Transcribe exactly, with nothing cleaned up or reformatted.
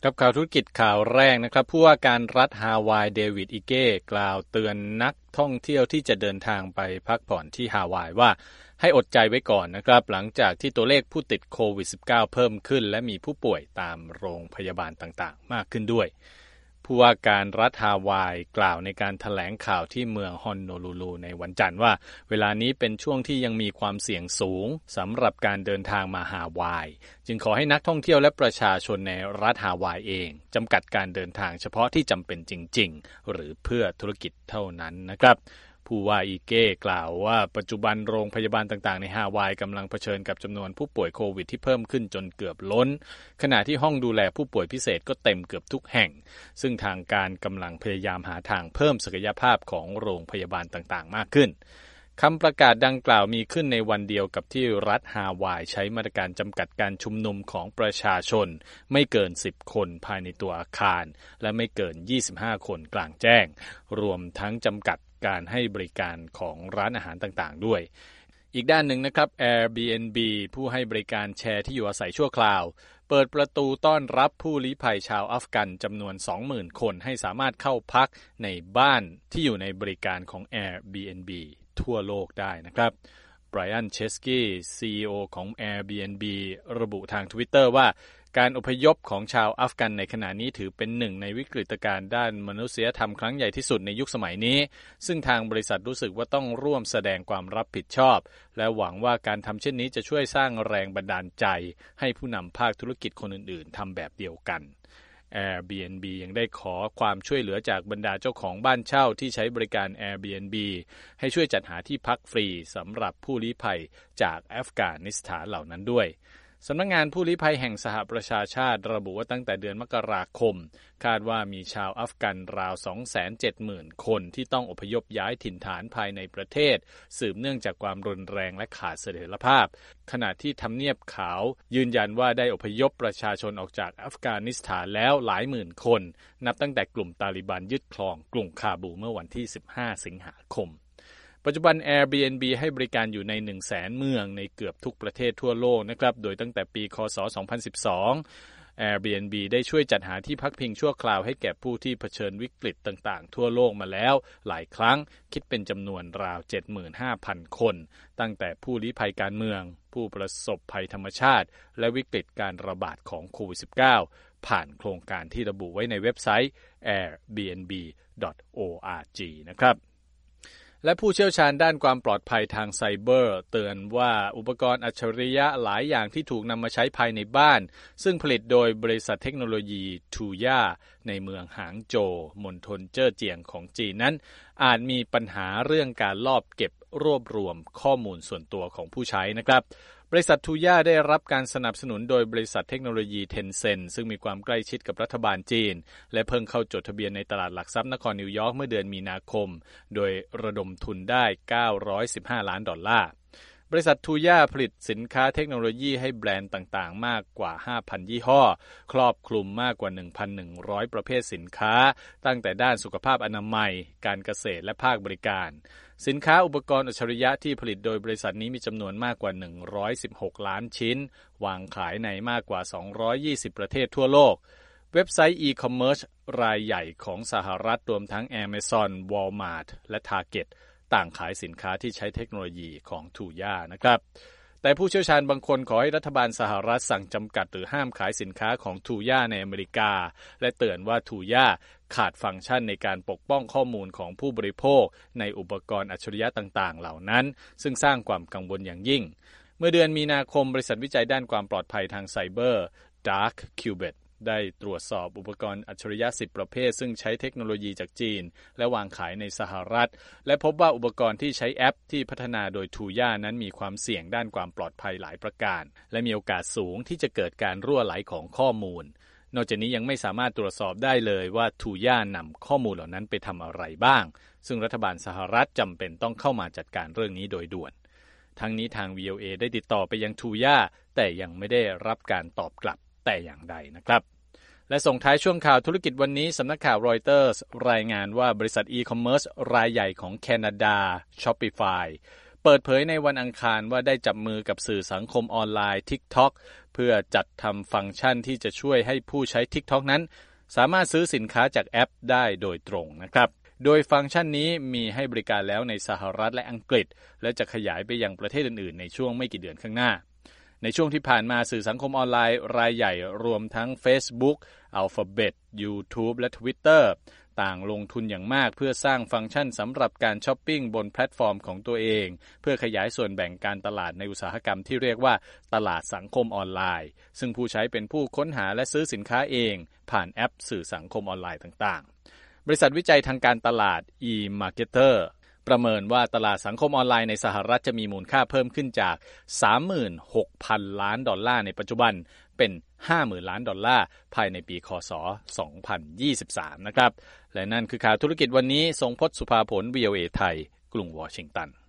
กับข่าวธุรกิจข่าวแรกนะครับผู้ว่าการรัฐฮาวายเดวิดอิเก้กล่าวเตือนนักท่องเที่ยวที่จะเดินทางไปพักผ่อนที่ฮาวายว่าให้อดใจไว้ก่อนนะครับหลังจากที่ตัวเลขผู้ติดโควิด สิบเก้า เพิ่มขึ้นและมีผู้ป่วยตามโรงพยาบาลต่างๆมากขึ้นด้วยผู้ว่าการรัฐฮาวายกล่าวในการแถลงข่าวที่เมืองฮอนโนลูลูในวันจันทร์ว่าเวลานี้เป็นช่วงที่ยังมีความเสี่ยงสูงสำหรับการเดินทางมาฮาวายจึงขอให้นักท่องเที่ยวและประชาชนในรัฐฮาวายเองจำกัดการเดินทางเฉพาะที่จำเป็นจริงๆหรือเพื่อธุรกิจเท่านั้นนะครับผู้ว่าอีเก้กล่าวว่าปัจจุบันโรงพยาบาลต่างๆในฮาวายกำลังเผชิญกับจำนวนผู้ป่วยโควิดที่เพิ่มขึ้นจนเกือบล้นขณะที่ห้องดูแลผู้ป่วยพิเศษก็เต็มเกือบทุกแห่งซึ่งทางการกำลังพยายามหาทางเพิ่มศักยภาพของโรงพยาบาลต่างๆมากขึ้นคำประกาศดังกล่าวมีขึ้นในวันเดียวกับที่รัฐฮาวายใช้มาตรการจำกัดการชุมนุมของประชาชนไม่เกินสิบคนภายในตัวอาคารและไม่เกินยี่สิบห้าคนกลางแจ้งรวมทั้งจำกัดการให้บริการของร้านอาหารต่างๆด้วยอีกด้านหนึ่งนะครับ Airbnb ผู้ให้บริการแชร์ที่อยู่อาศัยชั่วคราวเปิดประตูต้อนรับผู้ลี้ภัยชาวอัฟกันจำนวน สองหมื่น คนให้สามารถเข้าพักในบ้านที่อยู่ในบริการของ Airbnb ทั่วโลกได้นะครับไบรอัน เชสกี้ ซี อี โอ ของ Airbnb ระบุทาง Twitter ว่าการอพยพของชาวอัฟกันในขณะนี้ถือเป็นหนึ่งในวิกฤตการณ์ด้านมนุษยธรรมครั้งใหญ่ที่สุดในยุคสมัยนี้ซึ่งทางบริษัทรู้สึกว่าต้องร่วมแสดงความรับผิดชอบและหวังว่าการทำเช่นนี้จะช่วยสร้างแรงบันดาลใจให้ผู้นำภาคธุรกิจคนอื่นๆทำแบบเดียวกัน Airbnb ยังได้ขอความช่วยเหลือจากบรรดาเจ้าของบ้านเช่าที่ใช้บริการ Airbnb ให้ช่วยจัดหาที่พักฟรีสำหรับผู้ลี้ภัยจากอัฟกานิสถานเหล่านั้นด้วยสำนักงานผู้ลี้ภัยแห่งสหประชาชาติระบุว่าตั้งแต่เดือนมกราคมคาดว่ามีชาวอัฟกันราว สองแสนเจ็ดหมื่น คนที่ต้องอพยพย้ายถิ่นฐานภายในประเทศสืบเนื่องจากความรุนแรงและขาดเสถียรภาพขณะที่ทำเนียบขาวยืนยันว่าได้อพยพประชาชนออกจากอัฟกานิสถานแล้วหลายหมื่นคนนับตั้งแต่กลุ่มตาลิบันยึดครองกรุงคาบูเมื่อวันที่สิบห้าสิงหาคมปัจจุบัน Airbnb ให้บริการอยู่ใน หนึ่งแสน เมืองในเกือบทุกประเทศทั่วโลกนะครับโดยตั้งแต่ปีคศสองพันสิบสอง Airbnb ได้ช่วยจัดหาที่พักพิงชั่วคราวให้แก่ผู้ที่เผชิญวิกฤตต่างๆทั่วโลกมาแล้วหลายครั้งคิดเป็นจำนวนราว เจ็ดหมื่นห้าพัน คนตั้งแต่ผู้ลี้ภัยการเมืองผู้ประสบภัยธรรมชาติและวิกฤตการระบาดของโควิด สิบเก้า ผ่านโครงการที่ระบุไว้ในเว็บไซต์ แอร์บีเอ็นบี ดอท โอ อาร์ จี นะครับและผู้เชี่ยวชาญด้านความปลอดภัยทางไซเบอร์เตือนว่าอุปกรณ์อัจฉริยะหลายอย่างที่ถูกนำมาใช้ภายในบ้านซึ่งผลิตโดยบริษัทเทคโนโลยีทูย่าในเมืองหางโจวมณฑลเจ้อเจียงของจีนนั้นอาจมีปัญหาเรื่องการลอบเก็บรวบรวมข้อมูลส่วนตัวของผู้ใช้นะครับบริษัททูย่าได้รับการสนับสนุนโดยบริษัทเทคโนโลยีเทนเซ็นต์ซึ่งมีความใกล้ชิดกับรัฐบาลจีนและเพิ่งเข้าจดทะเบียนในตลาดหลักทรัพย์นครนิวยอร์กเมื่อเดือนมีนาคมโดยระดมทุนได้เก้าร้อยสิบห้าล้านดอลลาร์บริษัททูย่าผลิตสินค้าเทคโนโลยีให้แบรนด์ต่างๆมากกว่า ห้าพัน ยี่ห้อครอบคลุมมากกว่า หนึ่งพันหนึ่งร้อย ประเภทสินค้าตั้งแต่ด้านสุขภาพอนามัยการเกษตรและภาคบริการสินค้าอุปกรณ์อัจฉริยะที่ผลิตโดยบริษัทนี้มีจำนวนมากกว่าหนึ่งร้อยสิบหกล้านชิ้นวางขายในมากกว่าสองร้อยยี่สิบประเทศทั่วโลกเว็บไซต์อีคอมเมิร์ซรายใหญ่ของสหรัฐรวมทั้ง Amazon, Walmart และ Target ต่างขายสินค้าที่ใช้เทคโนโลยีของทูย่านะครับแต่ผู้เชี่ยวชาญบางคนขอให้รัฐบาลสหรัฐสั่งจำกัดหรือห้ามขายสินค้าของทูย่าในอเมริกาและเตือนว่าทูย่าขาดฟังก์ชันในการปกป้องข้อมูลของผู้บริโภคในอุปกรณ์อัจฉริยะต่างๆเหล่านั้นซึ่งสร้างความกังวลอย่างยิ่งเมื่อเดือนมีนาคมบริษัทวิจัยด้านความปลอดภัยทางไซเบอร์ Dark Qubit ได้ตรวจสอบอุปกรณ์อัจฉริยะสิบประเภทซึ่งใช้เทคโนโลยีจากจีนและวางขายในสหรัฐและพบว่าอุปกรณ์ที่ใช้แอปที่พัฒนาโดยทูย่านั้นมีความเสี่ยงด้านความปลอดภัยหลายประการและมีโอกาสสูงที่จะเกิดการรั่วไหลของข้อมูลนอกจากนี้ยังไม่สามารถตรวจสอบได้เลยว่าทูย่านำข้อมูลเหล่านั้นไปทำอะไรบ้างซึ่งรัฐบาลสหรัฐจำเป็นต้องเข้ามาจัดการเรื่องนี้โดยด่วนทั้งนี้ทาง วี โอ เอ ได้ติดต่อไปยังทูย่าแต่ยังไม่ได้รับการตอบกลับแต่อย่างใดนะครับและส่งท้ายช่วงข่าวธุรกิจวันนี้สำนักข่าวรอยเตอร์สรายงานว่าบริษัทอีคอมเมิร์ซรายใหญ่ของแคนาดา Shopify เปิดเผยในวันอังคารว่าได้จับมือกับสื่อสังคมออนไลน์ TikTok เพื่อจัดทำฟังก์ชันที่จะช่วยให้ผู้ใช้ TikTok นั้นสามารถซื้อสินค้าจากแอปได้โดยตรงนะครับโดยฟังก์ชันนี้มีให้บริการแล้วในสหรัฐและอังกฤษและจะขยายไปยังประเทศอื่นๆในช่วงไม่กี่เดือนข้างหน้าในช่วงที่ผ่านมาสื่อสังคมออนไลน์รายใหญ่รวมทั้ง Facebook, Alphabet, YouTube และ Twitter ต่างลงทุนอย่างมากเพื่อสร้างฟังก์ชันสำหรับการช้อปปิ้งบนแพลตฟอร์มของตัวเองเพื่อขยายส่วนแบ่งการตลาดในอุตสาหกรรมที่เรียกว่าตลาดสังคมออนไลน์ซึ่งผู้ใช้เป็นผู้ค้นหาและซื้อสินค้าเองผ่านแอปสื่อสังคมออนไลน์ต่างๆบริษัทวิจัยทางการตลาด eMarketer ประเมินว่าตลาดสังคมออนไลน์ในสหรัฐจะมีมูลค่าเพิ่มขึ้นจาก สามหมื่นหกพัน ล้านดอลลาร์ในปัจจุบันเป็น ห้าหมื่น ล้านดอลลาร์ภายในปีค.ศ. สองพันยี่สิบสามนะครับและนั่นคือข่าวธุรกิจวันนี้ทรงพจน์สุภาผล วี โอ เอ ไทยกรุงวอชิงตัน